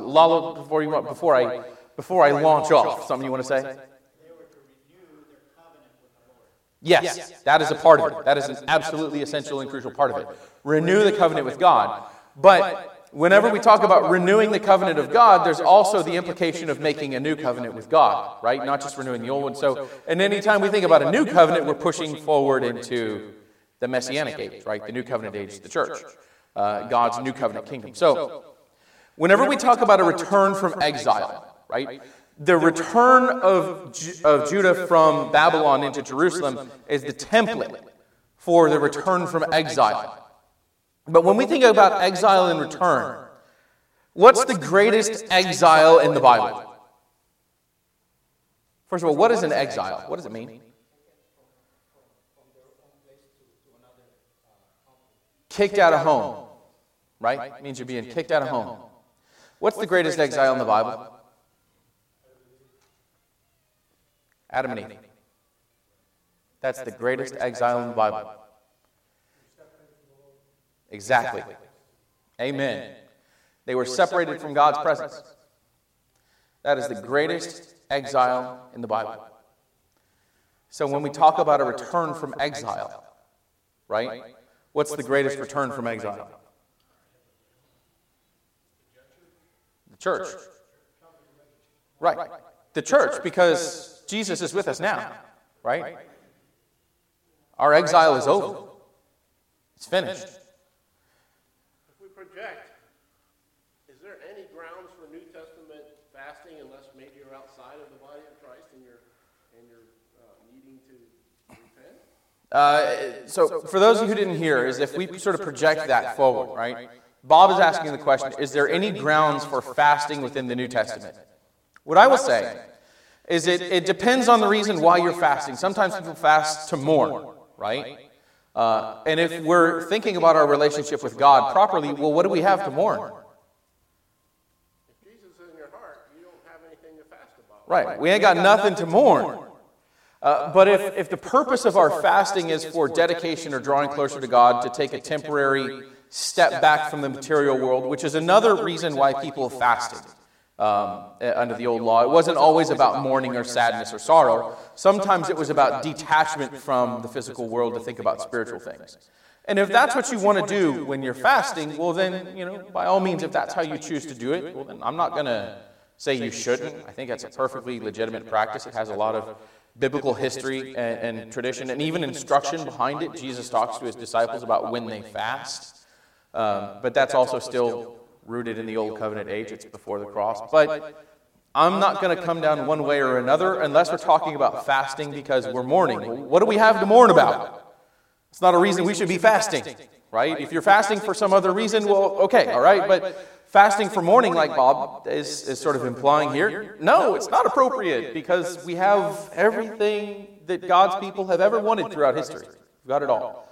Lalo, before I launch off, something you want to say? They were to renew their covenant with the Lord. Yes, that is a part of it. That is an absolutely essential and crucial part of it. Renew the covenant with God. But whenever we talk about renewing the covenant of God, there's also the implication of making a new covenant with God, right? Not just renewing the old one. So, and anytime we think about a new covenant, we're pushing forward into the Messianic age, right? The new covenant age, the church, God's new covenant kingdom. So, whenever we talk about a return from exile, right? The return of Judah from Babylon into Jerusalem is the template for the return from exile. But when we think about exile and return, what's the greatest exile in the Bible? First of all, what is an exile? What does it mean? Kicked out of home, right? It means you're being kicked out of home. What's the greatest exile in the Bible? Adam and Eve. That's the greatest exile in the Bible. Exactly. Amen. They were separated from God's presence. That is the greatest exile in the Bible. So when we talk about a return from exile, right? What's the greatest return from exile? The church. Right. The church, because Jesus is with us now, right? Our exile is over. It's finished. If we project, is there any grounds for New Testament fasting unless maybe you're outside of the body of Christ and you're needing to repent? So for those of you who didn't hear, is if we sort of project that forward, right? Bob is asking the question, is there any grounds for fasting within the New Testament? What I will say is it depends on the reason why you're fasting. Sometimes people fast to mourn, right? And if we're thinking about our relationship with God properly, well, what do we have to mourn? If Jesus is in your heart, you don't have anything to fast about. Right. We ain't got nothing to mourn. But if the purpose of our fasting is for dedication or drawing closer to God, to take a temporary step back from the material world, which is another reason why people fasted under the old law. It wasn't always about mourning or sadness or sorrow. Sometimes it was about detachment from the physical world to think about spiritual things. And if that's what you want to do when you're fasting, well then, by all means, if that's how you choose to do it, well then I'm not going to say you shouldn't. I think that's a perfectly legitimate practice. It has a lot of biblical history and tradition and even instruction behind it. Jesus talks to his disciples about when they fast. But that's also still rooted in the Old Covenant age. It's before the cross. But I'm not going to come down one way or another unless we're talking about fasting because we're mourning. Well, what do we have to mourn about? It's not a reason we should be fasting, right? If you're fasting for some other reason, well, okay, all right. But fasting for mourning, like Bob is sort of implying here, no, it's not appropriate because we have everything that God's people have ever wanted throughout history. We've got it all.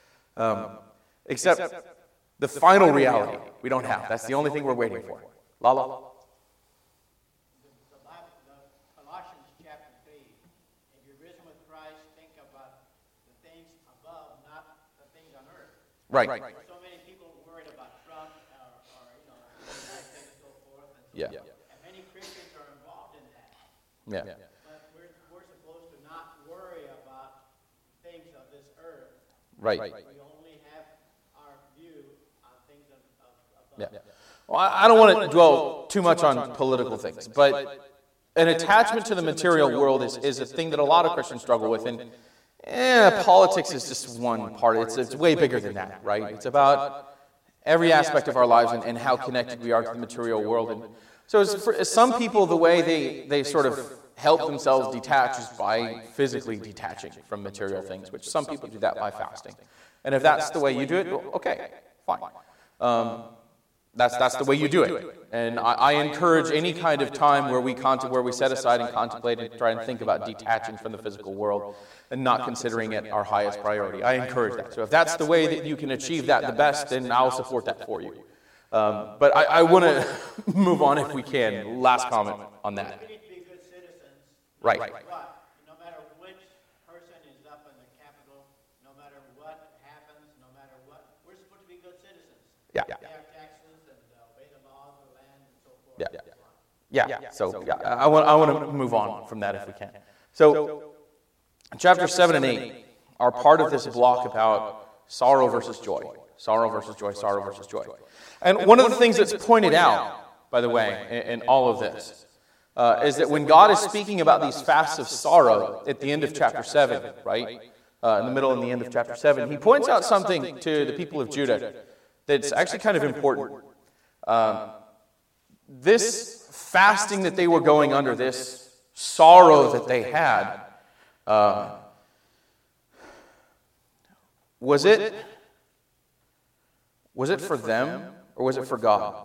Except the final reality we don't have. That's the only thing we're waiting for. Lala? The Colossians chapter 3, if you're risen with Christ, think about the things above, not the things on earth. Right. So many people worried about Trump or and so forth. Yeah. And many Christians are involved in that. Yeah. But we're supposed to not worry about things of this earth. Right. We only have our view on things above. Yeah. Well, I don't want to dwell too much on political things, but an attachment to the material world is a thing that a lot of Christians struggle with, and politics is just one part. It's way bigger than that, right? It's about every aspect of our lives and how connected we are to the material world. And so for some people, the way they sort of help themselves detach is by physically detaching from material things, which some people do that by fasting. And if that's the way you do it, well, okay, fine. That's the way you do it. And I encourage any kind of time where we set aside and contemplate and try and think about detaching from the physical world and not considering it our highest priority. I encourage that. So if that's the way that you can achieve that the best, then I'll support that for you. But I want to move on if we can. Last comment on that. We need to be good citizens. Right. No matter which person is up in the Capitol, no matter what happens, no matter what, we're supposed to be good citizens. Yeah. Pay our taxes and obey the laws of the land and so forth. So I want to move on from that if we can. So chapter 7 and 8 are part of this block about sorrow versus joy. Sorrow versus joy, sorrow versus joy. And one of the things that's pointed out, by the way, in all of this, is that when God is speaking about these fasts of sorrow at the end of chapter 7, right, in the middle and the end of chapter 7, he points out something to the people of Judah that's actually kind of important. This fasting that they were going under, this sorrow that they had, was it for them or was it for God?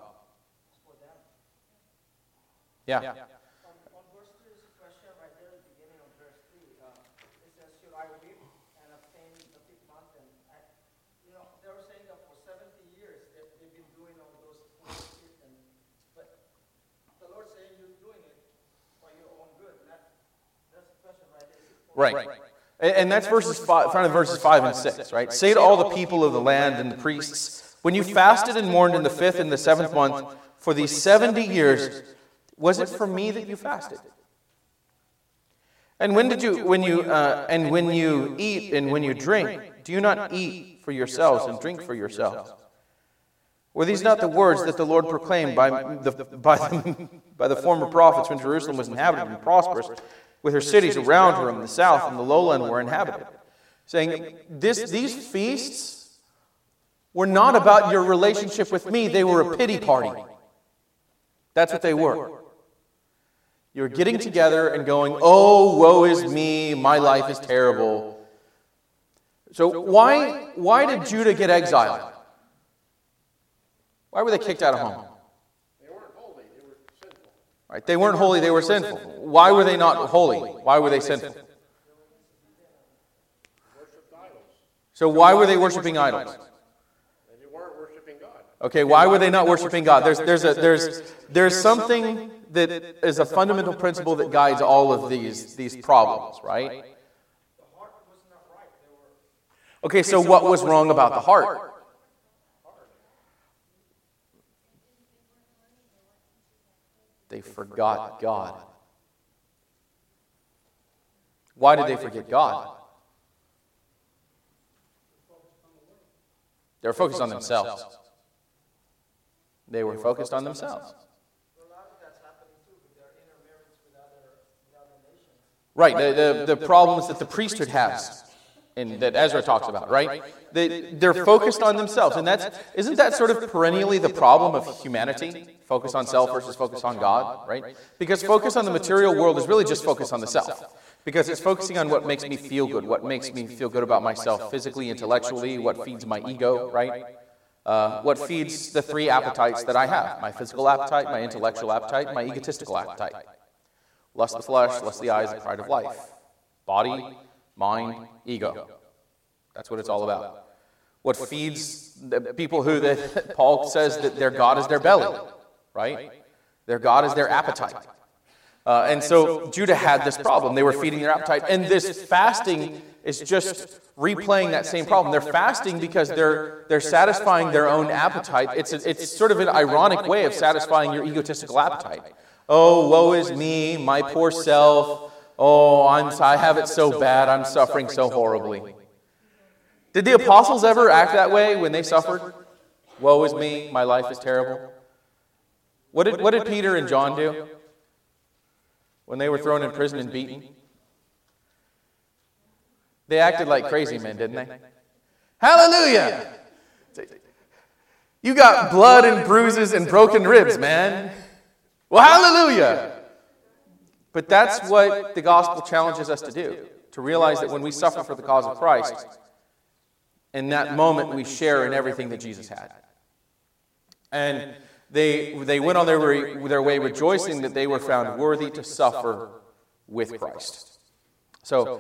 Yeah. On verse 3 is a question right there at the beginning of verse 3. It says, should I weep and abstain the 5th month? And they were saying that for 70 years they've been doing all those 25th, but the Lord's saying you're doing it for your own good. And that's the question right there. Right. And that's verses 5 and 6, right? Say to all the people of the land and the priests, when you fasted and mourned in the 5th and the 7th month for these 70 years, was it for me that you fasted? And when you eat and when you drink, do you not eat for yourselves and drink for yourselves? Were these not the words that the Lord proclaimed by the former prophets when Jerusalem was inhabited and prosperous, with her cities around her in the south and the lowland were inhabited? Saying, these feasts were not about your relationship with me, they were a pity party. That's what they were. You're getting together and going, oh, woe is me, my life is terrible. So why did Judah get exiled? Why were they kicked out of home? They weren't holy, they were sinful. Right, they weren't holy, they were sinful. Why were they not holy? Why were they sinful? Worshipped idols. So why were they worshiping idols? They weren't worshiping God. Okay, why were they not worshiping God? There's something that is a fundamental principle that guides all of these problems, right? The heart was not right. Okay, so what was wrong about the heart? They forgot God. Why did they forget God? They were focused on themselves. They were focused on themselves. Right, the problems that the priesthood has, and that Ezra talks about, right? They're focused on themselves, and isn't that sort of perennially the problem of humanity? Focus on self versus focus on God, right? Because focus on the material world is really just focus on the self. Because it's focusing on what makes me feel good, what makes me feel good about myself physically, intellectually, what feeds my ego, right? What feeds the three appetites that I have: my physical appetite, my intellectual appetite, my egotistical appetite. Lust of the flesh, lust of the eyes, and pride of life. Body, mind, ego. That's what it's all about. What feeds the people that Paul says that their God is their belly, right? Their God is their appetite. And so Judah had this problem. They were feeding their appetite. And this fasting is just replaying that same problem. They're fasting because they're satisfying their own appetite. It's sort of an ironic way of satisfying your egotistical appetite. Oh, woe is me, my poor self. Oh, I have it so bad. I'm suffering so horribly. Did the apostles ever act that way when they suffered? Woe is me, my life is terrible. What did Peter and John do when they were thrown in prison and beaten? They acted like crazy men, didn't they? Hallelujah! You got blood and bruises and broken ribs, man. Well, hallelujah! But that's what the gospel challenges us to do, to realize that when we suffer for the cause of Christ, in that moment we share in everything that Jesus had. And they went on their way rejoicing that they were found worthy to suffer with Christ. So,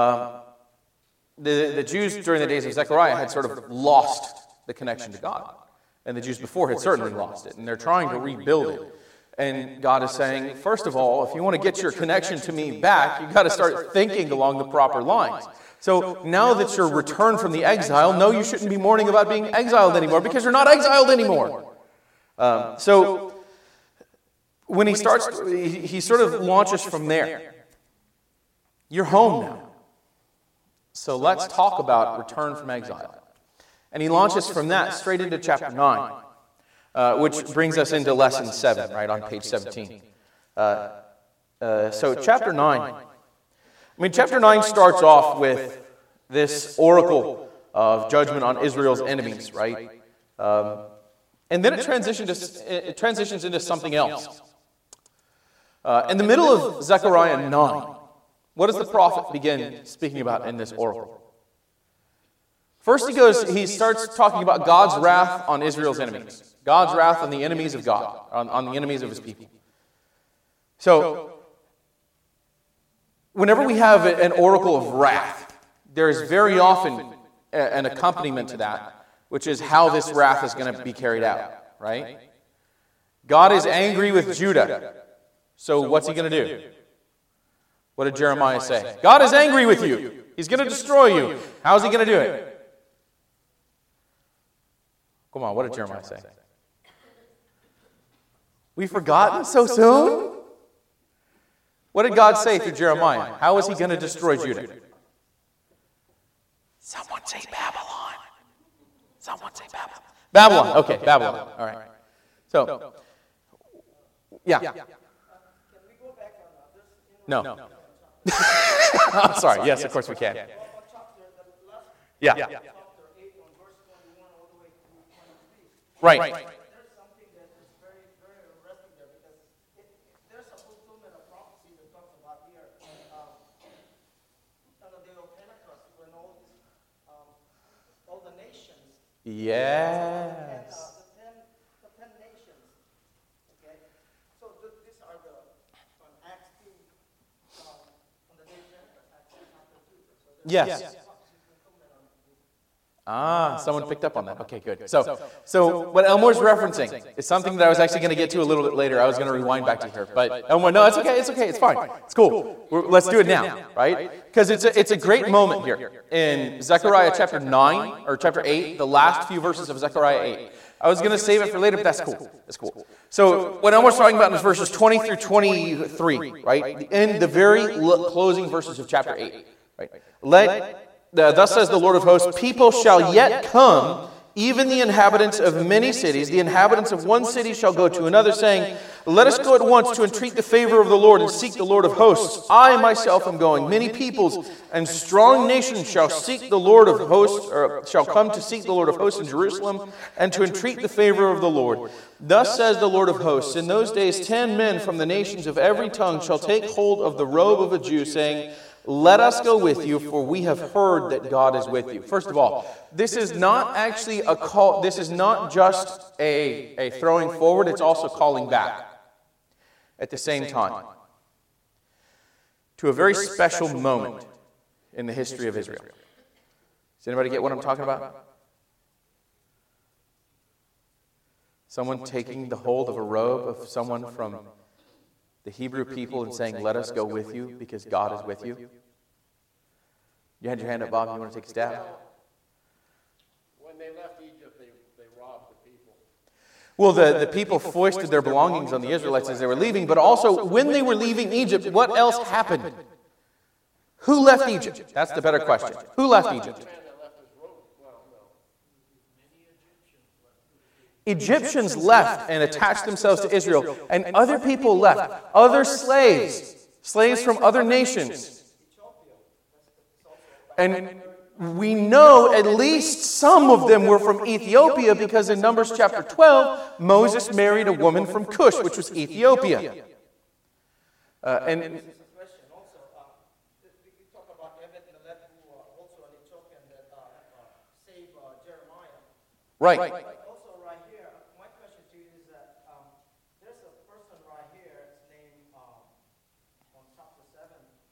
the Jews during the days of Zechariah had sort of lost the connection to God. And the Jews before had certainly lost it. And they're trying to rebuild it. And God is saying, first of all, if you want to get your connection to me back, you've got to start thinking along the proper lines. So now that you're returned from the exile, no, you shouldn't be mourning about being exiled anymore because you're not exiled anymore. So when he starts, he sort of launches from there. You're home now. So let's talk about return from exile. And he launches from that straight into chapter 9, which brings us into lesson 7, right, on page 17. So chapter 9. Chapter 9 starts off with this oracle of judgment on Israel's enemies, right? And then it transitions into something else. In the middle of Zechariah 9, what does the prophet begin speaking about in this oracle? First he starts talking about God's wrath on Israel's enemies. God's wrath on the enemies of God, on the enemies of his people. So, whenever we have an oracle of wrath, there is very often an accompaniment to that, which is how this wrath is going to be carried out, right? God is angry with Judah. So what's he going to do? What did Jeremiah say? God is angry with you. He's going to destroy you. How is he going to do it? Come on, what did Jeremiah say? We've forgotten so soon? What did God say through Jeremiah? How is he going to destroy Judah? Someone say Babylon. Someone say Babylon. Babylon. Okay, Babylon. All right. So, yeah. Can we go back on this? No. I'm sorry. Yes, of course we can. Yeah. Chapter 8 on verse 21 all the way to 23. Right. There's something that is very, very interesting there because there's a fulfillment of prophecy that talks about here on the day of Pentecost when all the nations. Yes. The 10 nations. Okay. So these are on Acts 2 on the day of Pentecost, Acts chapter 2. So Yes. Someone picked up on that. Okay, good. So what Elmore's referencing is something that I was actually going to get to a little bit later. I was going to rewind back to here, but Elmore, no, it's okay, it's fine, it's cool. Let's do it now, right? Because it's a great moment here in Zechariah chapter 9 or chapter 8, the last few verses of Zechariah 8. I was going to save it for later, but that's cool. That's cool. So what Elmore's talking about in verses 20 through 23, right? In the very closing verses of chapter 8, right? Thus says the Lord of hosts, people shall yet come, even the inhabitants of many cities. The inhabitants of one city shall go to another, saying, let us go at once to entreat the favor of the Lord and seek the Lord of hosts. I myself am going. Many peoples and strong nations shall seek the Lord of hosts, or shall come to seek the Lord of hosts in Jerusalem and to entreat the favor of the Lord. Thus says the Lord of hosts, in those days 10 men from the nations of every tongue shall take hold of the robe of a Jew, saying, let us go with you, for we have heard that God is with you. First of all, this is not actually a call. This is not just a throwing forward. It's also calling back at the same time to a very special moment in the history of Israel. Does anybody get what I'm talking about? Someone taking the hold of a robe of someone from the Hebrew people and saying, let us go with you because God is with you. You had your hand up, Bob. You want to take a stab? When they left Egypt, they robbed the people. Well, the people foisted their belongings on the Israelites as they were leaving, but also when they were leaving Egypt, what else happened? Who left Egypt? That's the better question. Who left Egypt? Egyptians left and attached themselves to Israel, and other people left. Other slaves from other nations. And we know at least some of them were from Ethiopia because in Numbers chapter 12, Moses married a woman from Cush, which was Ethiopia. And right. Also, right here, my question to you is that there's a person right here, his name on chapter 7,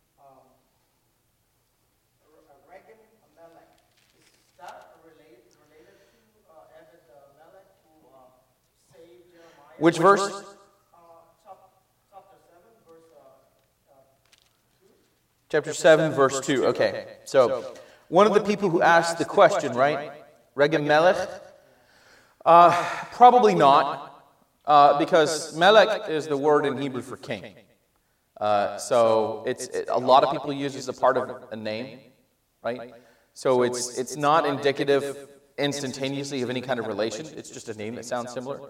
Regem Melech. Is that related to Ebed Melech who saved Jeremiah? Which verse? Chapter 7, verse 2. Chapter 7, verse 2. Okay. So, one of the people who asked the question, right? Regem Melech? Probably not. Because Melech is the word in Hebrew for king. So a lot of people use it as a part of a name, right? So it's not indicative instantaneously of any kind of relation. It's just a name that sounds similar.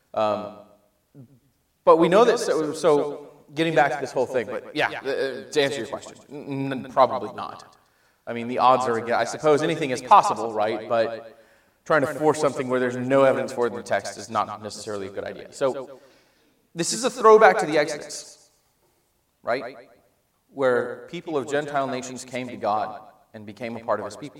But we know that, so getting back to this whole thing, but yeah, to answer your question, probably not. I mean, the odds are, I suppose anything is possible, right? But trying to force something where there's no evidence for it in the text is not necessarily a good idea. So this is a throwback to the Exodus, right? Where people of Gentile nations came to God and became a part of his people.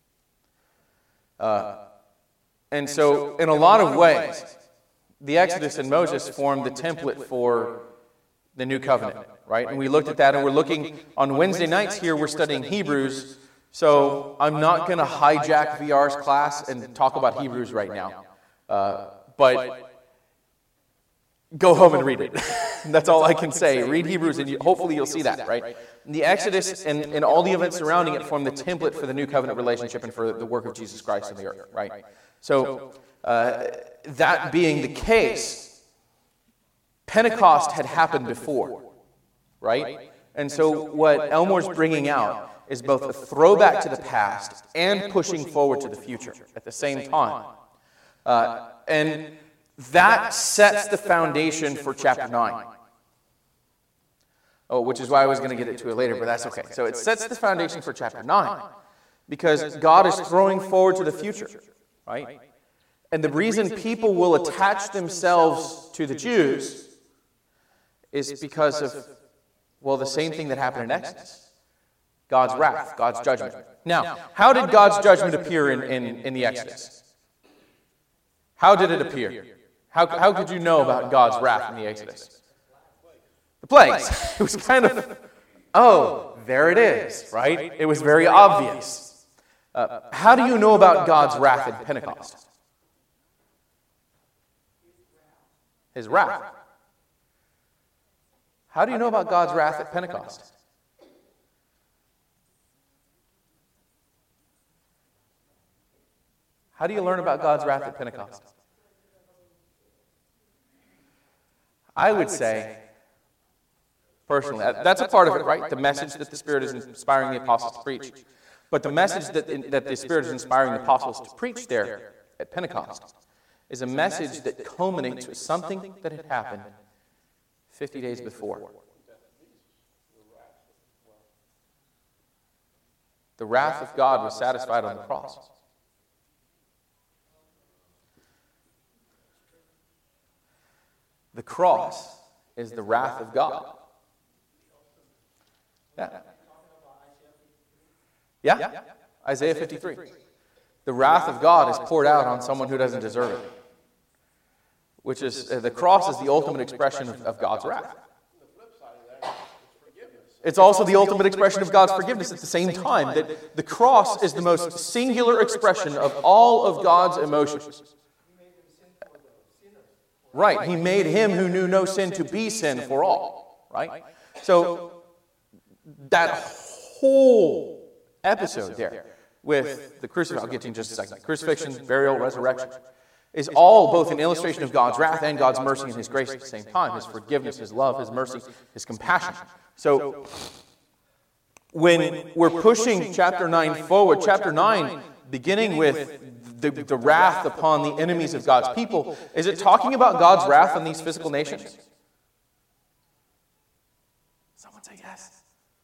And so in a lot of ways, the Exodus and Moses formed the template for the new covenant, right? And we looked at that, and we're looking on Wednesday nights here, we're studying Hebrews. So I'm not going to hijack VR's class and talk about Hebrews right now. But go home and read it. That's all I can say. Read Hebrews, and hopefully you'll see that, right? The Exodus and all the events surrounding it form the template for the new covenant relationship and for the work of Jesus Christ on the earth, right? So that being the case, Pentecost had happened before, right? And so what Elmore's bringing out is both a throwback to the past and pushing forward to the future at the same time. And that sets the foundation for chapter 9. Oh, which is why I was going to get into it later, but that's okay. So it sets the foundation for chapter 9 because God is throwing forward to the future, right? And the reason people will attach themselves to the Jews is because of, well, the same thing that happened in Exodus. God's wrath, God's judgment. Now, how did God's judgment appear in the Exodus? How did it appear? How could you know about God's wrath in the Exodus? The plagues. It was kind of, oh, there it is, right? It was very obvious. How do you know about God's wrath in Pentecost? His wrath. How do you know about God's wrath at Pentecost? How do you learn about God's wrath at Pentecost? I would say, personally, that's a part of it, right? The message that the Spirit is inspiring the apostles to preach. But the message that the Spirit is inspiring the apostles to preach there at Pentecost is a message that culminates with something that had happened 50 days before. The wrath of God was satisfied on the cross. The cross is the wrath of God. Yeah. Isaiah 53. The wrath of God is poured out on someone who doesn't deserve it. Which is, the cross is the ultimate expression of God's wrath. It's also the ultimate expression of God's forgiveness at the same time. That the cross is the most singular expression of all of God's emotions. Right, he made him who knew no sin to be sin for all, right? So that whole episode there with the crucifixion, I'll get to in just a second, crucifixion, burial, resurrection, is all both an illustration of God's wrath and God's mercy and his grace at the same time, his forgiveness, his love, his mercy, his compassion. So when we're pushing chapter 9 forward, chapter 9, beginning with the wrath upon the enemies of God's people, is it talking about God's wrath on these physical nations? Someone say yes.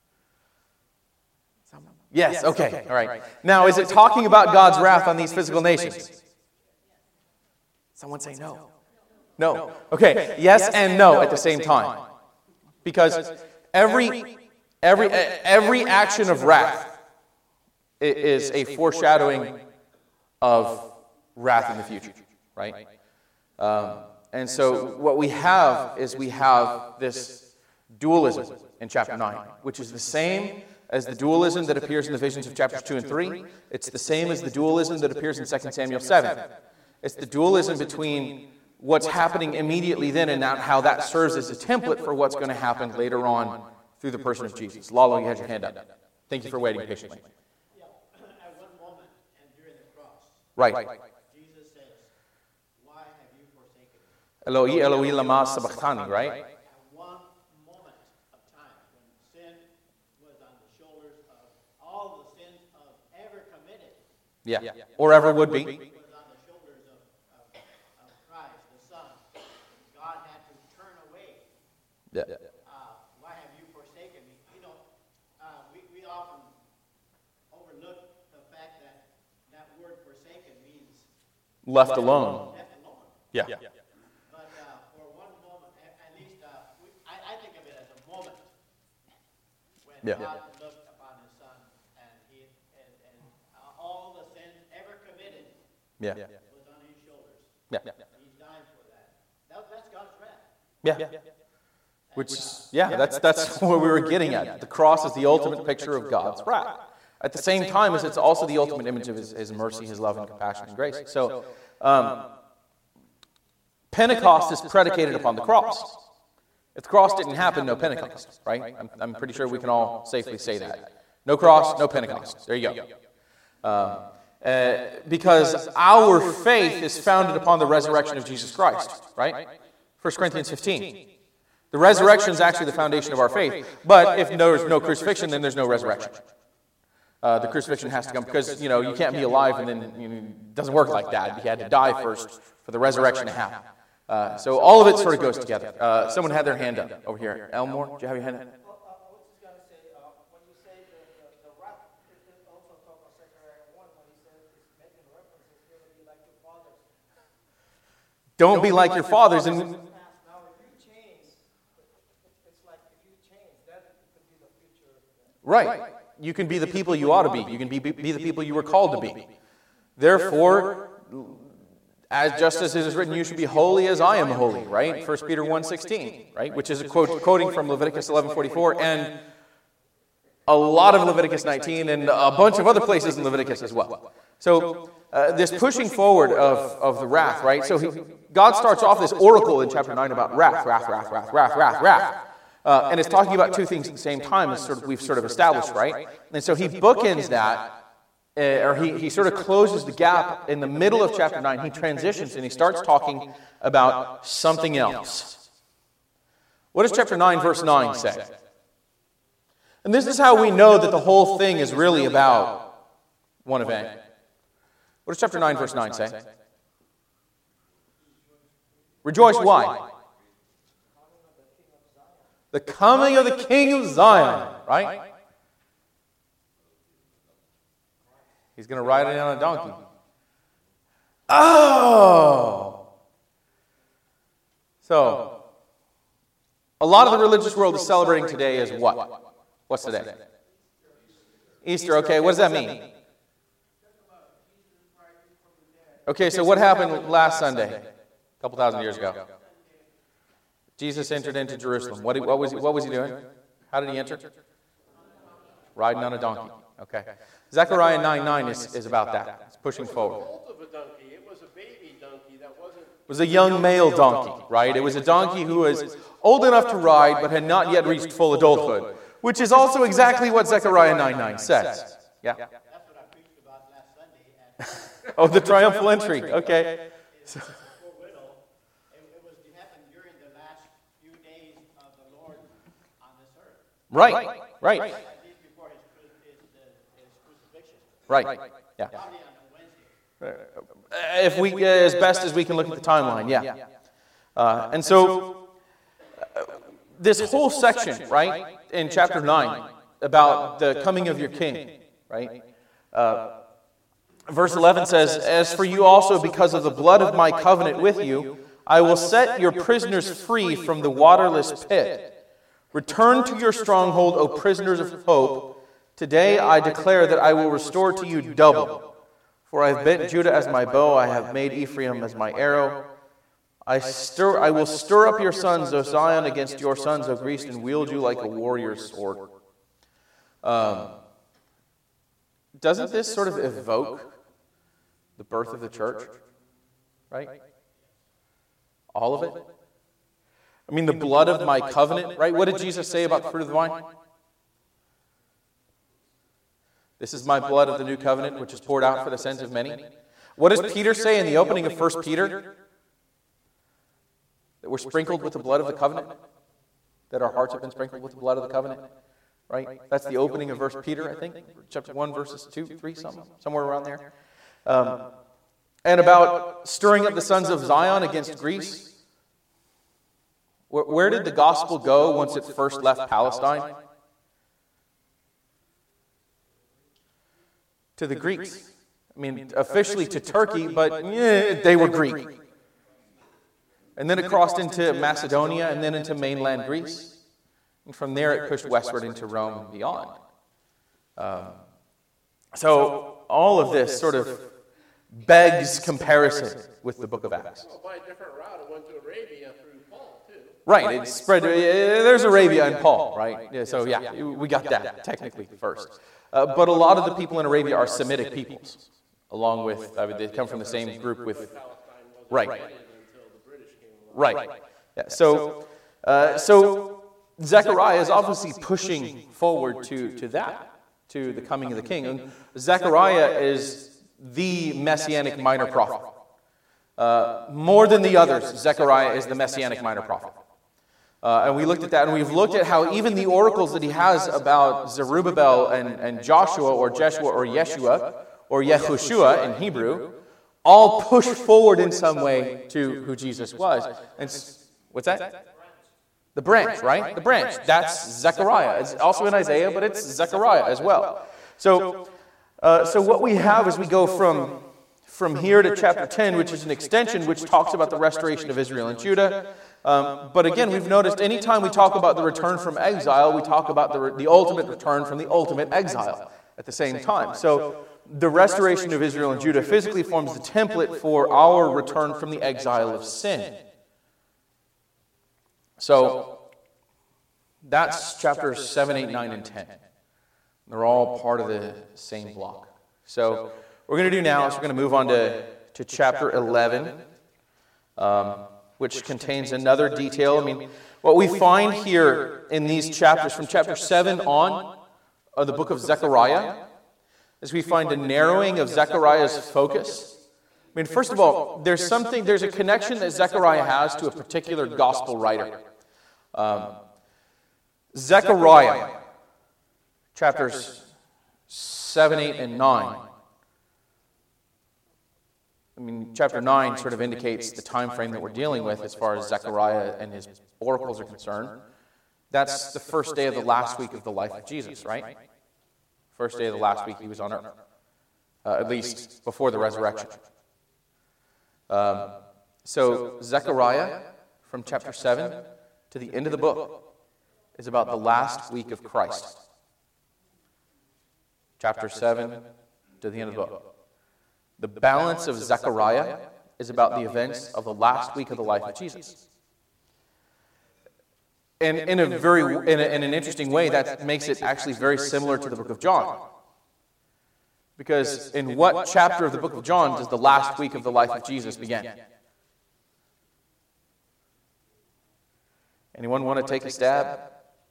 Yes, okay, all right. Now, is it talking about God's wrath on these physical nations? Someone say no. No. Okay, yes and no at the same time. Because every action of wrath is a foreshadowing of wrath in the future, right? And so what we have is we have this dualism in chapter 9, which is the same as the dualism that appears in the visions of chapters 2 and 3. It's the same as the dualism that appears in 2 Samuel 7. It's the dualism between what's happening immediately then and how that serves as a template for what's going to happen later on through the person of Jesus. Lalo, you had your hand up. Thank you for waiting patiently. Yeah, at one moment and during the cross, Right. Jesus says, "Why have you forsaken Eloi, Eloi, lama sabachthani, right? At one moment of time when sin was on the shoulders of all the sins of ever committed, Yeah. Or ever would be. was on the shoulders of Christ, the Son. God had to turn away. Yeah. Why have you forsaken me? We often overlook the fact that that word forsaken means Left alone. left alone. Yeah. But for one moment, at least, I think of it as a moment when Yeah. God looked upon His Son and all the sins ever committed Yeah. was on His shoulders. Yeah. He's dying for that. That's God's wrath. Yeah. Which, that's what we were getting at. The cross is the ultimate picture of God's wrath. At the same time as it's also the ultimate image of His mercy, His love, and compassion and grace. So, Pentecost is predicated upon the cross. If the cross didn't happen, no Pentecost, right? I'm pretty sure we can all safely say that. No cross, no Pentecost. There you go. Because our faith is founded upon the resurrection of Jesus Christ, right? 1 Corinthians 15. The resurrection is actually the foundation of our faith. But if there's no crucifixion, then there's no resurrection. The crucifixion has to come because, you can't be alive and then it doesn't work like that. You had to die first for the resurrection to happen. So all of it sort of goes together. Someone had their hand up over here. Elmore, do you have your hand up? I was just going to say, when you say the wrath, it also talks about Zechariah 1 when he says it's making references here to be like your fathers. Don't be like your fathers. And Now, if you change, it's like if you change, that could be the future. right. You can be the people you ought to be. You can be the people you were called to be. Therefore, just as it is written, you should be holy as I am holy, right? 1 Peter 1:16, right? Which is a quoting from Leviticus 11:44 and a lot of Leviticus 19 and a bunch of other places in Leviticus as well. So this pushing forward of the wrath, right? So God starts off this oracle in chapter 9 about wrath. And it's talking about two things at the same time, as we've sort of established, right? And so he bookends that, or he sort of closes the gap in the middle of chapter 9. He transitions and he starts talking about something else. What does chapter 9, verse 9 say? And this is how we know that the whole thing is really about one event. What does chapter 9, verse 9 say? Rejoice, why? The coming of the King of Zion, right? He's going to ride it on a donkey. Oh! So, a lot of the religious world is celebrating today as what? What's today? Easter, okay, what does that mean? Okay, so what happened last Sunday, a couple thousand years ago? Jesus entered into Jerusalem. What was he doing? How did he enter? Riding on a donkey. Okay. Zechariah 9:9 is about that. It's pushing forward. Of a donkey. It was a baby donkey that wasn't. It was a young male donkey, right? It was a donkey who was old enough to ride but had not yet reached full adulthood, which is also exactly what Zechariah 9:9 says. Yeah. That's what I preached about last Sunday. Oh, the triumphal entry. Okay. So, It happened during the last few days of the Lord on this earth. right. At least before his crucifixion. Right. Yeah. Probably on a Wednesday. If we, as best as we can look at the timeline, yeah. And so, this whole section, right, in chapter 9, about the coming of your king, right? Verse 11 says, "As for you also, because of the blood of my covenant with you, I will set your prisoners free from the waterless pit. Return to your stronghold, O prisoners of hope. Today I declare that I will restore to you double. For I have bent Judah as my bow, I have made Ephraim as my arrow. I will stir up your sons, O Zion, against your sons, O Greece, and wield you like a warrior's sword." Doesn't this sort of evoke the birth of the church? Right? All of it? I mean, the blood of my covenant, right? What did Jesus say about the fruit of the vine? This is my blood of the new covenant, which is poured out for the sins of many. What does Peter say in the opening of 1 Peter? that we're sprinkled with the blood of the covenant, that our hearts have been sprinkled with the blood of the covenant, right? That's the opening of verse Peter, I think, chapter 1, verses 2, 3, somewhere around there. And about stirring up the sons of Zion against Greece. Where did the gospel go once it first left Palestine? To the Greeks. I mean, officially to Turkey, but they were Greek. And then it crossed into Macedonia and then into mainland Greece. And from there it pushed westward into Rome and beyond. So all of this sort of begs comparison with the book of Acts. Well, by a different route, it went to Arabia through Paul, too. Right, it spread. There's Arabia and Paul, right? Yeah, so yeah, we got that technically first. But a lot of the people in Arabia are Semitic peoples, along with, they come from the same group with, right. Right. Yeah. So Zechariah is obviously pushing forward to that, to the coming of the king. And Zechariah is the messianic minor prophet. More than the others, Zechariah is the messianic minor prophet. And we looked at that, and we've looked at how even the oracles that he has about Zerubbabel and Joshua or Jeshua or Yeshua or Yehoshua in Hebrew all push forward in some way to who Jesus was. And what's that? The branch, right? The branch. That's Zechariah. It's also in Isaiah, but it's Zechariah as well. So what we have is we go from here to chapter 10, which is an extension which talks about the restoration of Israel and Judah. But again, we've noticed anytime we talk about the return from exile, we talk about the ultimate return from the ultimate exile at the same time. So the restoration of Israel and Judah physically forms the template for our return from the exile of sin. So that's chapters 7, 8, 9, and 10. They're all part of the same block. So what we're going to do now is we're going to move on to chapter 11, which contains another detail. I mean, what we find here in these chapters, from chapter 7 on, of the book of Zechariah, is we find a narrowing of Zechariah's focus. I mean, first of all, there's a connection that Zechariah has to a particular gospel writer. Zechariah, chapters 7, 8, and 9. I mean, chapter 9 sort of indicates the time frame that we're dealing with as far as Zechariah and his oracles are concerned. That's the first day of the last week of the life of Jesus, right? First day of the last week he was on earth, at least before the resurrection. So Zechariah, from chapter 7 to the end of the book, is about the last week of Christ. Chapter 7 to the end of the book. The balance of Zechariah is about the events of the last week of the life of Jesus. And in an interesting way, that makes it actually very similar to the book of John. Because in what chapter of the book of John does the last week of the life of Jesus begin? Anyone want to take a stab?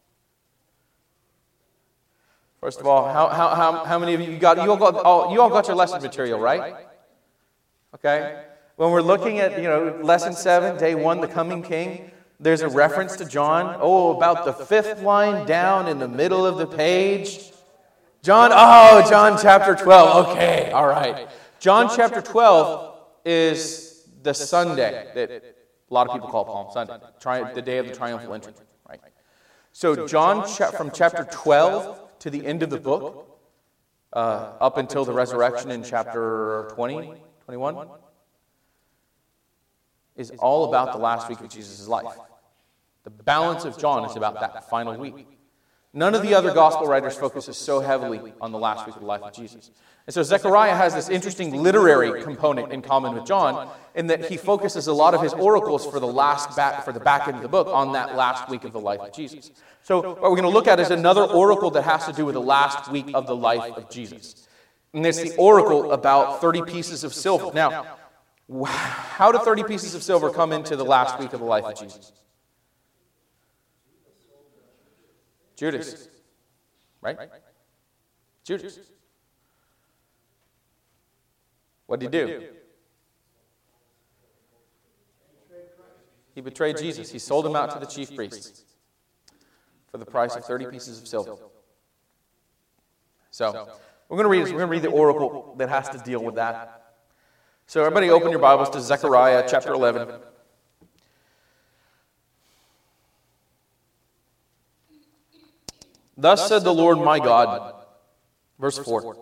First of all, how many of you got? You all got your lesson material, right? Okay. When we're looking at lesson 7, day 1, the coming King, there's a reference to John. Oh, about the 5th line down in the middle of the page. John chapter 12. Okay, all right. John chapter 12 is the Sunday that a lot of people call Palm Sunday, the day of the triumphal entry, right? So John, from chapter 12 to the end of the book, up until the resurrection in chapter 20, 21, is all about the last week of Jesus' life. The balance of John is about that final week. None of the other gospel writers focuses so heavily on the last week of the life of Jesus. And so Zechariah has this interesting literary component in common with John, in that he focuses a lot of his oracles for the back end of the book on that last week of the life of Jesus. So what we're going to look at is another oracle that has to do with the last week of the life of Jesus. And it's the oracle about 30 pieces of silver. Now, how do 30 pieces of silver come into the last week of the life of Jesus? Judas. Right? Judas. What did he do? He betrayed Jesus. He sold him out to the chief priests for the price of 30 pieces of silver. So, we're going to read the oracle that has to deal with that. So, everybody open your Bibles to Zechariah chapter 11. Thus said the Lord my God, verse 4,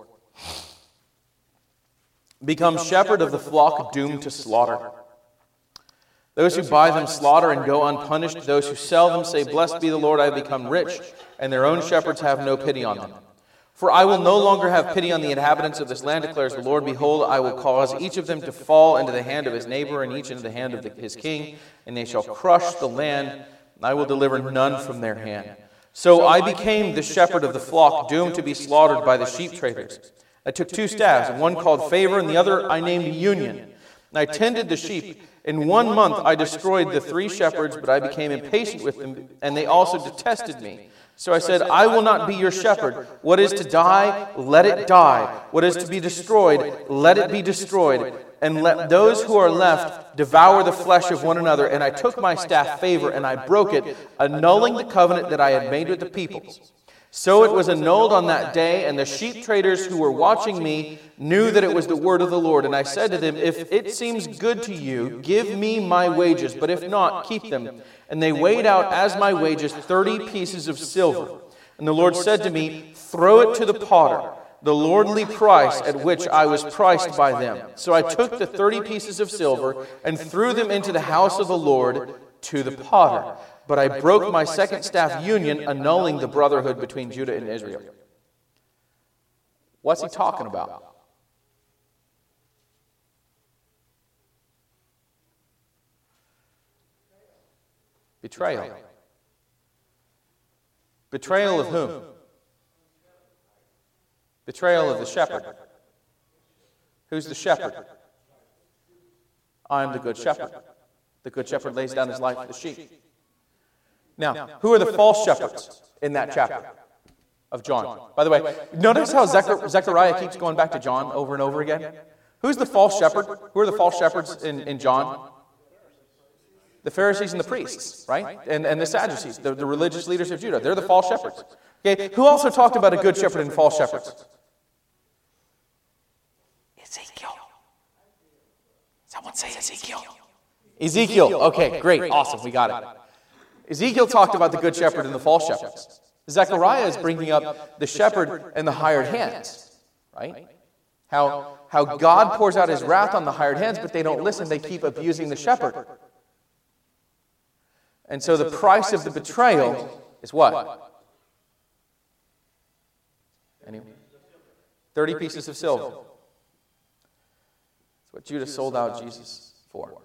become shepherd of the flock doomed to slaughter. Those who buy them slaughter and go unpunished. Those who sell them say, blessed be the Lord, I have become rich, and their own shepherds have no pity on them. For I will no longer have pity on the inhabitants of this land, declares the Lord. Behold, I will cause each of them to fall into the hand of his neighbor, and each into the hand of his king, and they shall crush the land, and I will deliver none from their hand. So I became the shepherd of the flock, doomed to be slaughtered by the sheep traders. I took 2 staffs, one called Favor, and the other I named Union. And I tended the sheep. In 1 month I destroyed the 3 shepherds, but I became impatient with them, and they also detested me. So I said, I will not be your shepherd. What is to die, let it die. What is to be destroyed, let it be destroyed. And let those who are left devour the flesh of one another. And I took my staff Favor, and I broke it, annulling the covenant that I had made with the peoples. So it was annulled on that day, and the sheep traders who were watching me knew that it was the word of the Lord. And I said to them, if it seems good to you, give me my wages, but if not, keep them. And they weighed out as my wages 30 pieces of silver. And the Lord said to me, throw it to the potter, the lordly price at which I was priced by them. So I took the 30 pieces of silver and threw them into the house of the Lord to the potter. But I broke my second staff Union, annulling the brotherhood between Judah and Israel. What's he talking about? Betrayal. Betrayal of whom? Betrayal of the shepherd. Who's the shepherd? I am the good shepherd. The good shepherd lays down his life for the sheep. Now, who are the false shepherds in that chapter of John? By the way, notice how Zechariah keeps going back to John over and over again? Who's the false shepherd? Who are the false shepherds in John? The Pharisees and the priests, right? And the Sadducees, the religious leaders of Judah. They're the false shepherds. Okay, who also talked about a good shepherd and false shepherds? Ezekiel. Someone say Ezekiel. Ezekiel. Okay, great. Awesome. We got it. Ezekiel talked about the good shepherd and the false shepherds. Zechariah is bringing up the shepherd and the hired hands, right? How God pours out his wrath on the hired hands, but they don't listen. They keep abusing the shepherd. And so the price of the betrayal is what? Anyone? 30 pieces of silver. That's what Judas sold out Jesus for.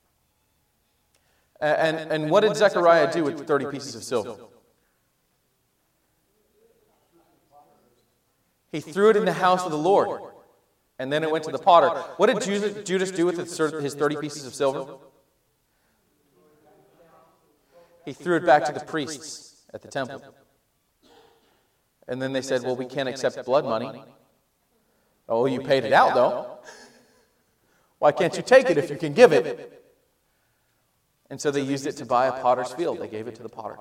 And what did Zechariah do with the 30 pieces of silver? He threw it in the house of the Lord. And then it went to the potter. What did Judas do with his 30 pieces of silver? He threw it back to the priests at the temple. And then they said, well, we can't accept blood money. Oh, you paid it out, though. Why can't you take it if you can give it? And so they used it to buy a potter's field. They gave it to the potter.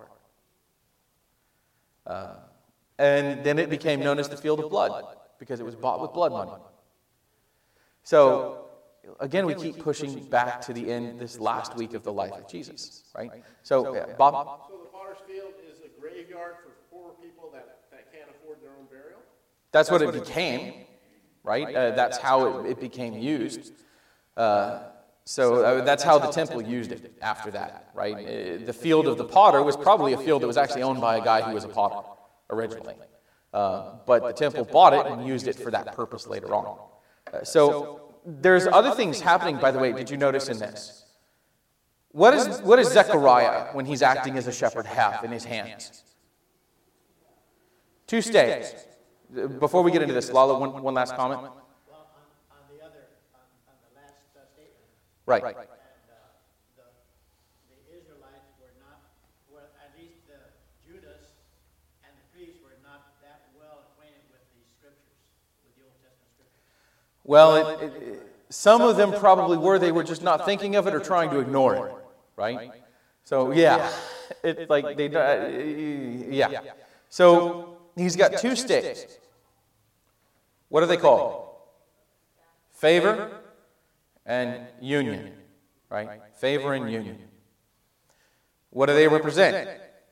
And then it became known as the field of blood because it was bought with blood money. So, again, we keep pushing back to the end, this last week of the life of Jesus, right? So, Bob? So the potter's field is a graveyard for poor people that can't afford their own burial? That's what it became, right? That's how it became used. So that's how the temple used it after that, right? The field of the potter was probably a field that was actually owned by a guy who was a potter originally. But the temple bought it and used it for that purpose later on. So there's other things happening, by the way, did you notice in this? What is Zechariah, when he's acting as a shepherd, have in his hands? 2 staves. Before we get into this, Lala, one last comment? Well, on the last statement. Right. And the Israelites were not, well, at least the Judas and the priests were not that well acquainted with the scriptures, with the Old Testament scriptures. Well, some of them probably were. They were just not thinking of it or trying to ignore it, right? So, yeah. It's like they, yeah. So, he's got two sticks. What are they called? Favor and union, right? Favor and union. What do they represent?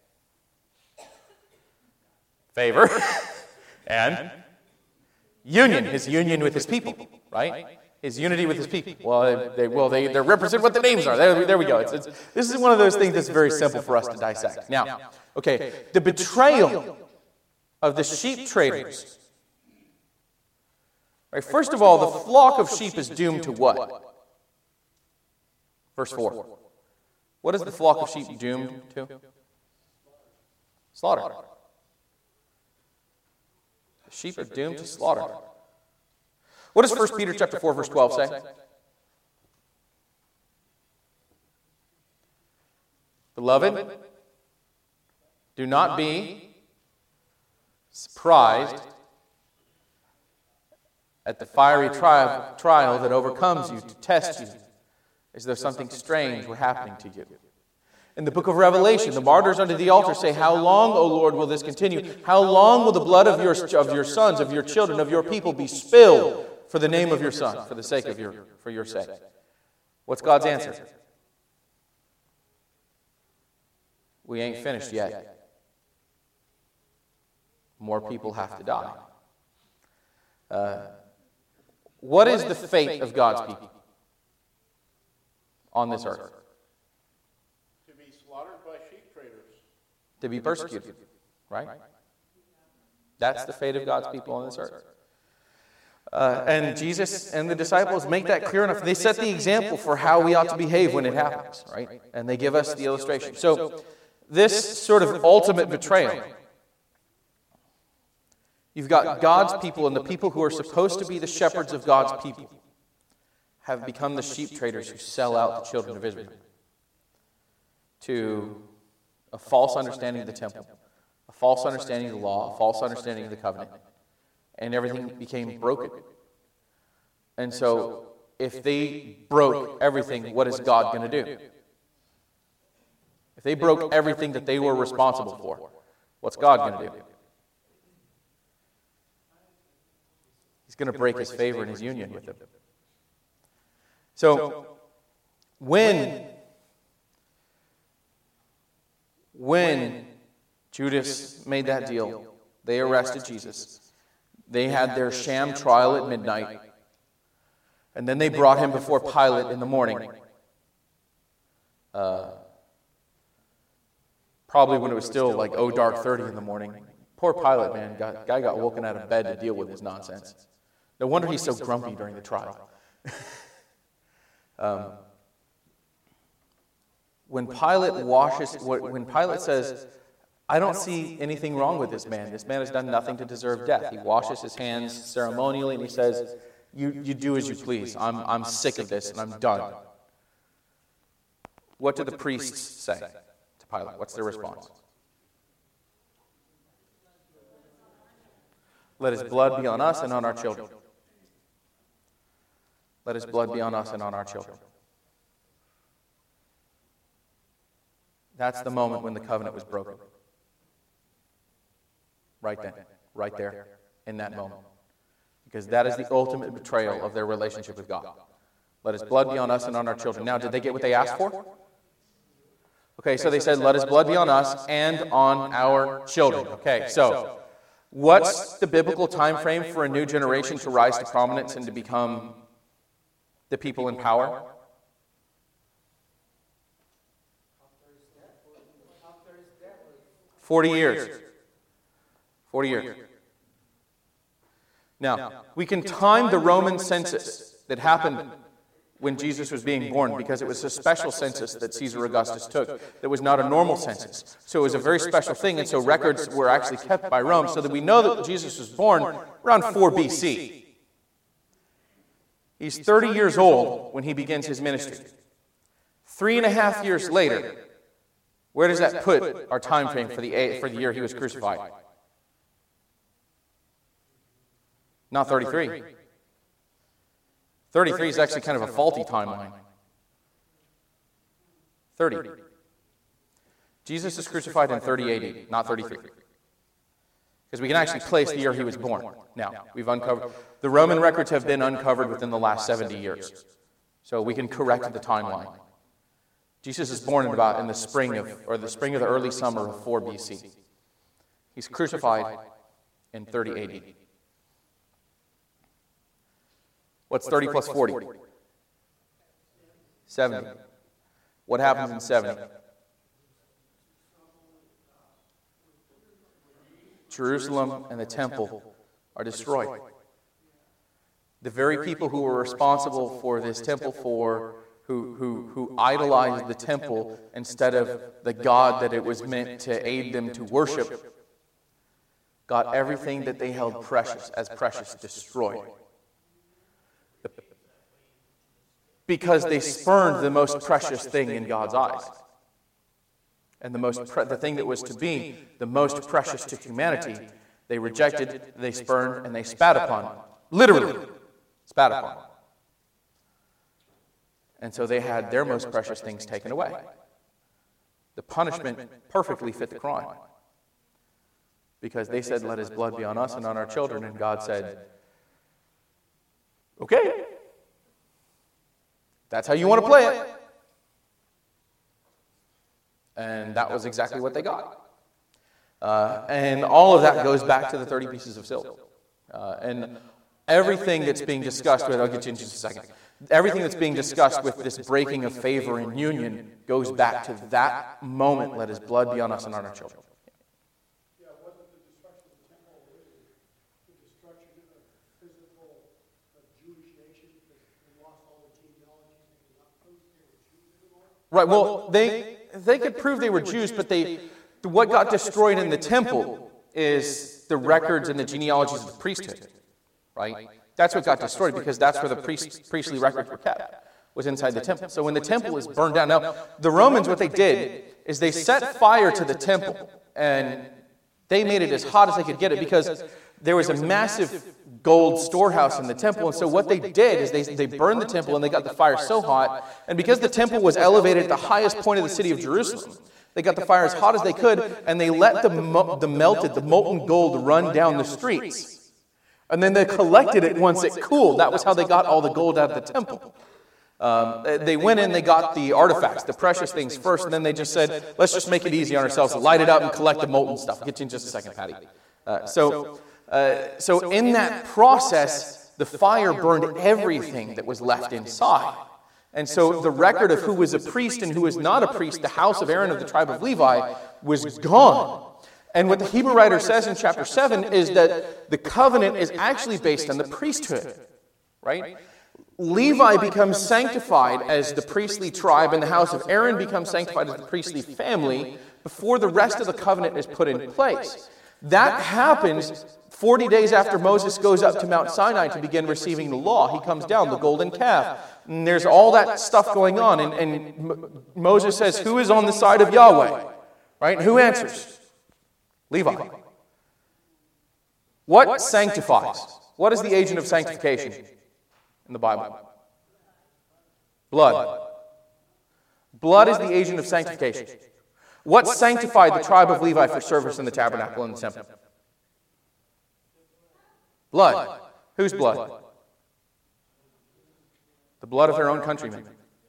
Favor and union. His union with his people, right? His unity with his people. Well, they represent what the names are. There we go. This is one of those things that's very simple for us to dissect. Now, okay, the betrayal of the sheep traders. Right, first of all, the flock of sheep is doomed to what? Verse 4. What is the flock of sheep doomed to? Slaughter. The sheep are doomed to slaughter. What does 1 Peter chapter 4, verse 12 say? Beloved, do not be surprised at the fiery trial that overcomes you to test you, as though something strange were happening to you. In the book of Revelation, the martyrs under the altar say, "How long, O Lord, will this continue? How long will the blood of your sons, of your children, of your people be spilled for the name of your Son, for the sake of for your sake?" What's God's answer? We ain't finished yet. More people have to die. What is the fate of God's people on this earth? To be slaughtered by sheep traders. To be persecuted, right? That's the fate of God's people on this earth. And Jesus and the disciples make that clear enough. They set the example for how we ought to behave when it happens, right? And they give us the illustration. So this sort of ultimate betrayal, you've got God's people, and the people who are supposed to be the shepherds of God's people have become the sheep traders who sell out the children of Israel to a false understanding of the temple, a false understanding of the law, a false understanding of the covenant, and everything became broken. And so, if they broke everything, what is God going to do? If they broke everything that they were responsible for, what's God going to do? He's going to break his favor and his union with them. So, when Judas made that deal, they arrested Jesus. They had their sham trial at midnight. And then they brought him before Pilate in the morning. Probably when it was still like dark 30 in the morning. Poor Pilate, man. Guy got woken out of bed to deal with his nonsense. No wonder he's so grumpy during the trial. When Pilate says, "I don't see anything wrong with this man. This man has done nothing to deserve death." He washes his hands ceremonially and he says, "You do as you please. I'm sick of this and I'm done." What do the priests say to Pilate? What's their response? "Let his blood be on us and on our children." Let his blood be on us and on our children. That's the moment when the covenant was broken. Right then, right there, in that moment. Because that is the ultimate betrayal of their relationship with God. Let his blood be on us and on our children. Now, did they get what they asked for? Okay, so they said, let his blood be on us and on our children. Okay, so what's the biblical time frame for a new generation to rise to prominence and to become the people in power? 40 years. 40 years. Now, we can time the Roman census that happened when Jesus was being born, because it was a special census that Caesar Augustus took that was not a normal census. So it was a very special thing, and so records were actually kept by Rome so that we know that Jesus was born around 4 BC. He's 30 years old when he begins his ministry. 3.5 years later, where does that put our time frame for the year he was crucified? Not 33. 33 is actually kind of a faulty timeline. 30. Jesus is crucified in 30 AD, not 33. Because we can actually place the year he was born. Now, we've uncovered, the Roman records have been uncovered within the last 70 years. So we can correct the timeline. Jesus is born in the spring of the early summer of 4 BC. He's crucified in 30 AD. What's 30 plus 40? 70. What happens in 70? Jerusalem and the temple are destroyed. The very people who were responsible for this temple who idolized the temple instead of the God that it was meant to aid them to worship, got everything that they held precious destroyed. Because they spurned the most precious thing in God's eyes. And the thing that was to be the most precious to humanity, they rejected, they spurned, and they spat upon. Literally, spat upon. And so they had their most precious things taken away. The punishment perfectly fit the crime. Because they said, let his blood be on us and on our children. And God said, okay, that's how you want to play it. And that was exactly what they got. And all of that goes back to the 30 pieces of silver. And everything that's being discussed with, I'll get you in just a second. Everything that's being discussed with this breaking of favor and union goes back to that moment, let his blood be on us and on our children. Yeah, wasn't the destruction of the temple the destruction of physical Jewish nation because they lost all the genealogies and they not prove they were Jews anymore? Right, well, they could prove they were Jews, but what got destroyed in the temple is the records and the genealogies of the priesthood, right? That's what got destroyed because that's where the priestly records were kept, was inside the temple. So when the temple was burned down, now, the Romans, what they did is they set fire to the temple, and they made it as hot as they could get it because there was a massive gold storehouse in the temple. And so what they did is they burned the temple and they got the fire so hot. And because the temple was elevated at the highest point of the city of Jerusalem, they got the fire as hot as they could, and they let the molten gold run down the streets. And then they collected it once it cooled. That was how they got all the gold out of the temple. They went in, they got the artifacts, the precious things first, and then they just said, let's just make it easy on ourselves, light it up and collect the molten stuff. I'll get you in just a second, Patty. So in that process, the fire burned everything that was left inside. And so the record of who was a priest and who was not a priest, the house of Aaron of the tribe of Levi, was gone. And what the Hebrew writer says in chapter 7 is that the covenant is actually based on the priesthood, right? Levi becomes sanctified as the priestly tribe, and the house of Aaron becomes sanctified as the priestly family before the rest of the covenant is put in place. That happens 40 days after Moses goes up to Mount Sinai to begin receiving the law. He comes down, the golden calf. And there's all that stuff going on. And Moses says, who is on the side of Yahweh? Right? Who answers? Levi. What sanctifies? What is the agent of sanctification in the Bible? Blood. Blood is the agent of sanctification. What sanctified the tribe of Levi for service in the tabernacle and the temple? Blood. Whose blood? The blood of their own countrymen.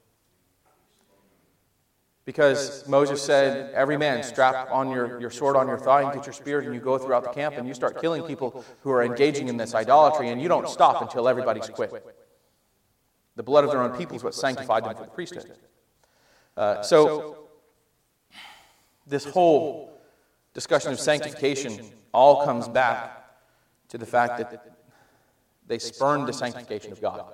Because Moses said, every man strap on your sword on your thigh and get your spear, and you go throughout the camp and you start killing people who are engaging in this idolatry, and you don't stop until everybody's quit. The blood of their own people is what sanctified them for the priesthood. So this whole discussion of sanctification all comes back to the fact that they spurned the sanctification of God.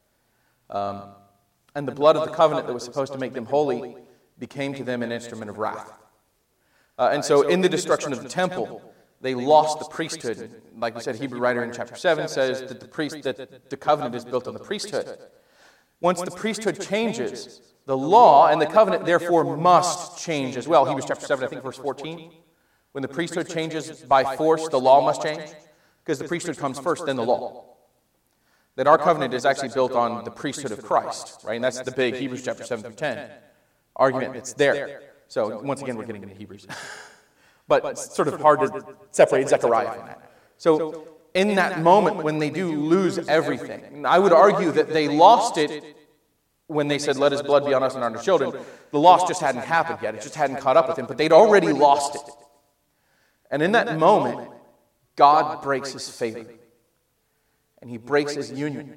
And the blood of the covenant that was supposed to make them holy became to them an instrument of wrath. And so in the destruction of the temple, they lost the priesthood. Like we said, Hebrew writer in chapter 7 says that the covenant is built on the priesthood. Once the priesthood changes, the law and the covenant therefore must change as well. Hebrews chapter 7, I think verse 14. When the priesthood changes by force, the law must change. Because the priesthood comes first, then the law. That our covenant is actually built on the priesthood of Christ, right? And that's the big Hebrews chapter 7 through 10 argument that's there. So once again, we're getting into Hebrews. But it's sort of hard to separate Zechariah from that. So in that moment when they do lose everything, and I would argue that they lost it when they said, let his blood be on us and on our children. The loss just hadn't happened yet. It just hadn't caught up with him, but they'd already lost it. And in that moment, God breaks his favor. And he breaks his union.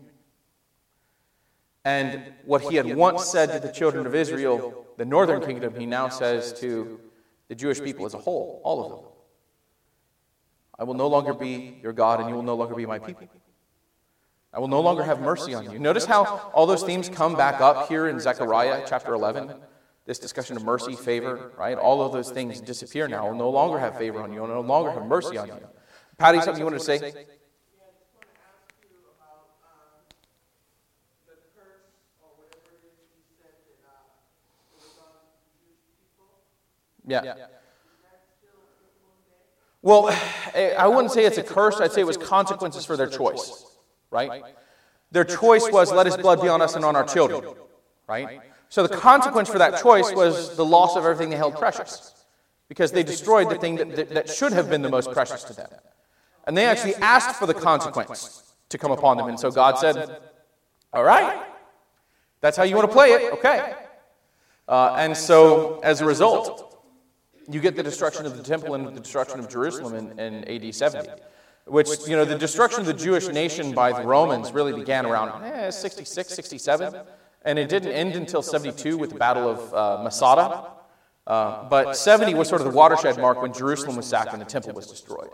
And what he had once said to the children of Israel, the northern kingdom, he now says to the Jewish people as a whole, all of them. I will no longer be your God, and you will no longer be my people. I will no longer have mercy on you. Notice how all those themes come back up here in Zechariah chapter 11. This discussion of mercy, favor, right? All of those things disappear now. I will no longer have favor on you. I will no longer have mercy on you. Patty, something you wanted to say? Yeah, I just want to ask you about the curse or whatever it is you said that it was on Jewish people. Yeah. Is that still applicable today? Well, I wouldn't say it's a curse. I'd say it was consequences for their choice, right? Their choice was, let his blood be on us and on our children, right? So the consequence for that choice was the loss of everything they held precious, because they destroyed the thing that should have been the most precious to them. And they actually asked for the consequence to come upon them. And so God said, all right, that's how you want to play it, okay. And so as a result, you get the destruction of the temple and the destruction of Jerusalem in AD 70. Which, the destruction of the Jewish nation by the Romans really began around 66, 67. And it didn't end until 72 with the Battle of Masada. But 70 was sort of the watershed mark when Jerusalem was sacked and the temple was destroyed.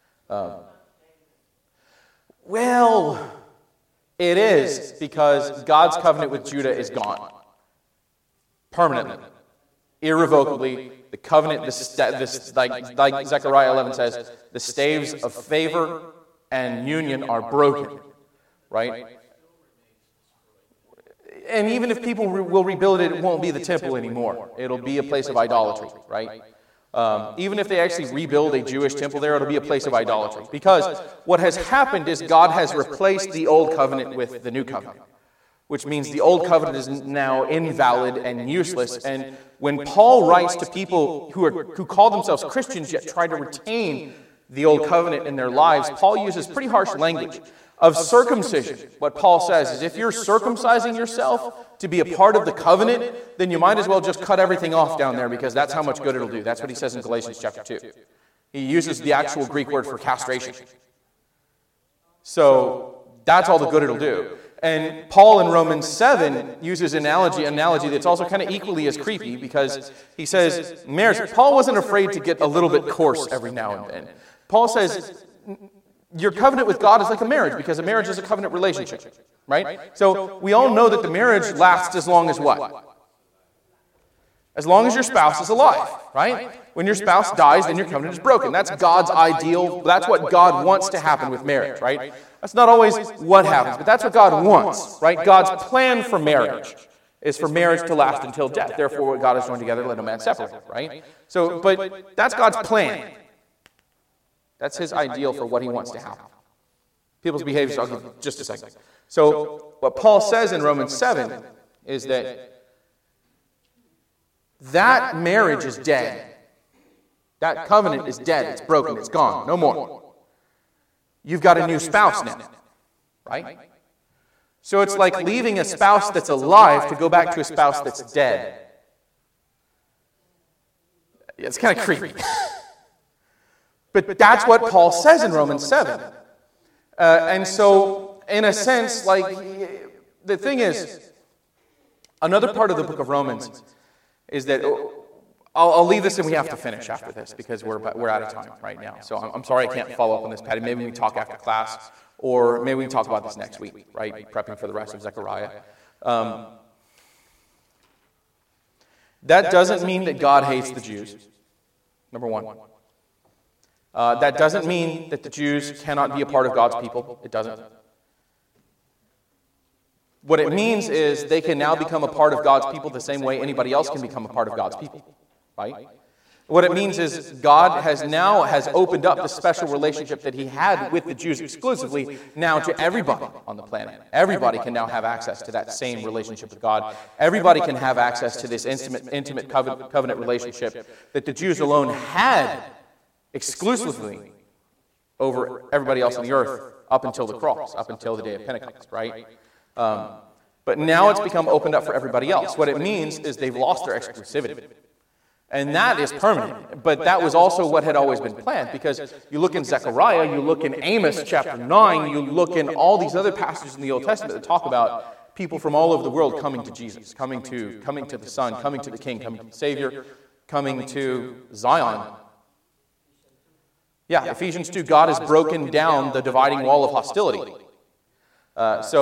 Well, it is, because God's covenant with Judah is gone. Permanently. Irrevocably. The covenant, like Zechariah 11 says, the staves of favor and union are broken. Right? And even if people will rebuild it, it won't be the temple anymore. It'll be a place of idolatry. Right? Even if they actually rebuild a Jewish temple there, it'll be a place of idolatry. Because what has happened is God has replaced the old covenant with the new covenant, which means the old covenant is now invalid and useless. And when Paul writes to people who call themselves Christians yet try to retain the old covenant in their lives, Paul uses pretty harsh language of circumcision. What Paul says is, if you're circumcising yourself to be a part of the covenant, then you might as well just cut everything off down there, because that's how much good it'll do. That's what he says in Galatians chapter 2. He uses the actual Greek word for castration. So that's all the good it'll do. And Paul in Romans 7 uses an analogy that's also kind of equally as creepy, because he says, marriage. Paul wasn't afraid to get a little bit coarse every now and then. Paul says, your covenant with God is like a marriage, because a marriage is a covenant relationship, right? So we all know that the marriage lasts as long as what? As long as your spouse is alive, right? When your spouse dies, then your covenant is broken. That's God's ideal. That's what God wants to happen with marriage, right? That's not always what happens, but that's what God wants, right? God's plan for marriage is for marriage to last until death. Therefore, what God has joined together, let no man separate, right? So, but that's God's plan. That's his ideal for what he wants to happen. People's behaviors, I'll give you just a second. So, what Paul says in Romans 7 is that marriage is dead. That covenant is dead. It's broken. It's gone. No more. You've got a new spouse now, right? So it's like leaving a spouse that's alive to go back to a spouse that's dead. It's kind of creepy. But that's what Paul says in Romans 7. And so, in a sense, like, the thing is, another part of the book of Romans is that, I'll leave this and we have to finish after this, because we're out of time right now. So I'm sorry I can't follow up on this, Patty. Maybe we can talk after class, or maybe we can talk about this next week, right? Prepping for the rest of Zechariah. That doesn't mean that God hates the Jews, number one. That doesn't mean that the Jews cannot be a part of God's people. It doesn't. What it means is they can now become a part of God's people the same way anybody else can become a part of God's people, right? What it means is God has opened up the special relationship that he had with the Jews exclusively now to everybody on the planet. Everybody can now have access to that same relationship with God. Everybody can have access to this intimate covenant relationship that the Jews alone had exclusively over everybody else on the earth up until the cross, up until the day of Pentecost, right? But now it's become opened up for everybody else. What it means is they've lost their exclusivity. And that is permanent. But that was also what had always been planned, because you look in Zechariah, you look in Amos chapter 9, you look in all these other passages in the Old Testament that talk about people from all over the world coming to Jesus, coming to the Son, coming to the King, coming to the Savior, coming to Zion. Yeah, Ephesians 2, God has broken down the dividing wall of hostility. That's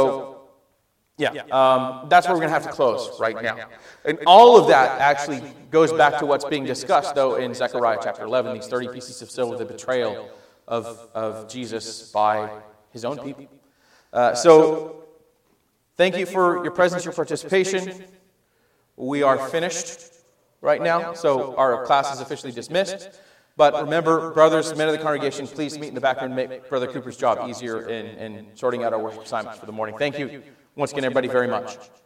where we're going to have to close right now. And all of that actually goes back to what's being discussed, though, in Zechariah chapter 11, these 30 pieces of silver, the betrayal of Jesus by his own people. So thank you for your presence, your participation. We are finished right now, so our class is officially dismissed. But remember, brothers, men of the congregation, please meet in the back room and make Brother Cooper's job easier in sorting out our worship assignments for the morning. Thank you once again, everybody, very much.